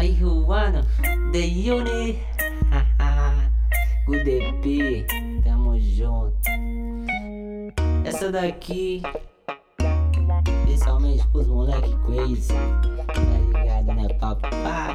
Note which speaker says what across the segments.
Speaker 1: Marihuana, the unit. Good EP, tamo junto. Essa daqui, principalmente pros moleque crazy, tá ligado, né, papai?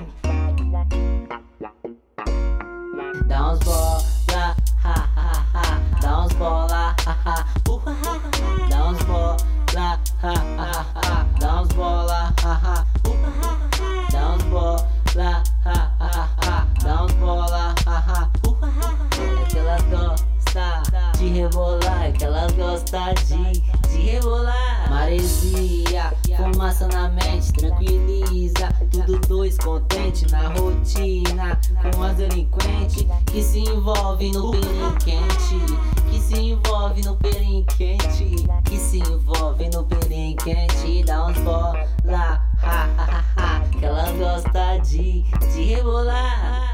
Speaker 1: Dá uns bola, ha ha ha. Dá uns bola, ha ha. Dá uns bola, ha ha ha. Dá uns bola, ha ha. Dá uns bola, ha ha ha. Dá uns bola, ha ha. É que elas gostam de rebolar, é que elas gostam de rebolar. Maresia, fumaça na mente, tranquiliza. Tudo dois contente na rotina, com as delinquentes que se envolve no perim quente, que se envolve no perim quente, que se envolve no perim quente. Dá uns bola, ha ha ha, que elas gostam de rebolar.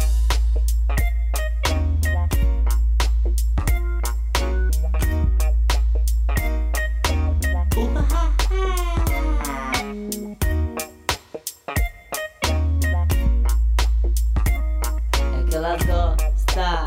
Speaker 1: É que elas gostam,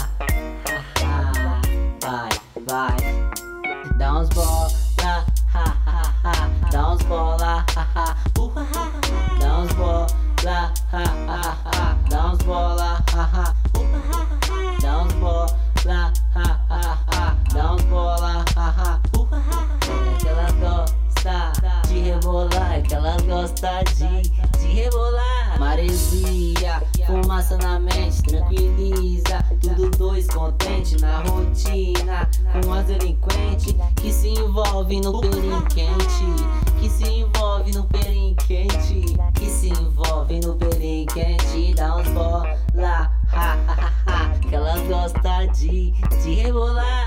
Speaker 1: vai. Dá uns bola, ha ha ha. Dá uns bola, ha ha. Dá uns bola, ha ha ha. Dá uns bola, ha ha. Dá uns bola, ha ha ha. Dá uns bola, ha ha. É que elas gostam de rebolar, é que elas gostam de rebolar. Maresia, fumaça na mente, tranquiliza. Tudo dois contente na rotina, com as delinquentes que se envolve no perim quente, que se envolve no perim quente, que se envolve no perim quente. Dá uns bola, ha ha ha, que elas gostam de rebolar.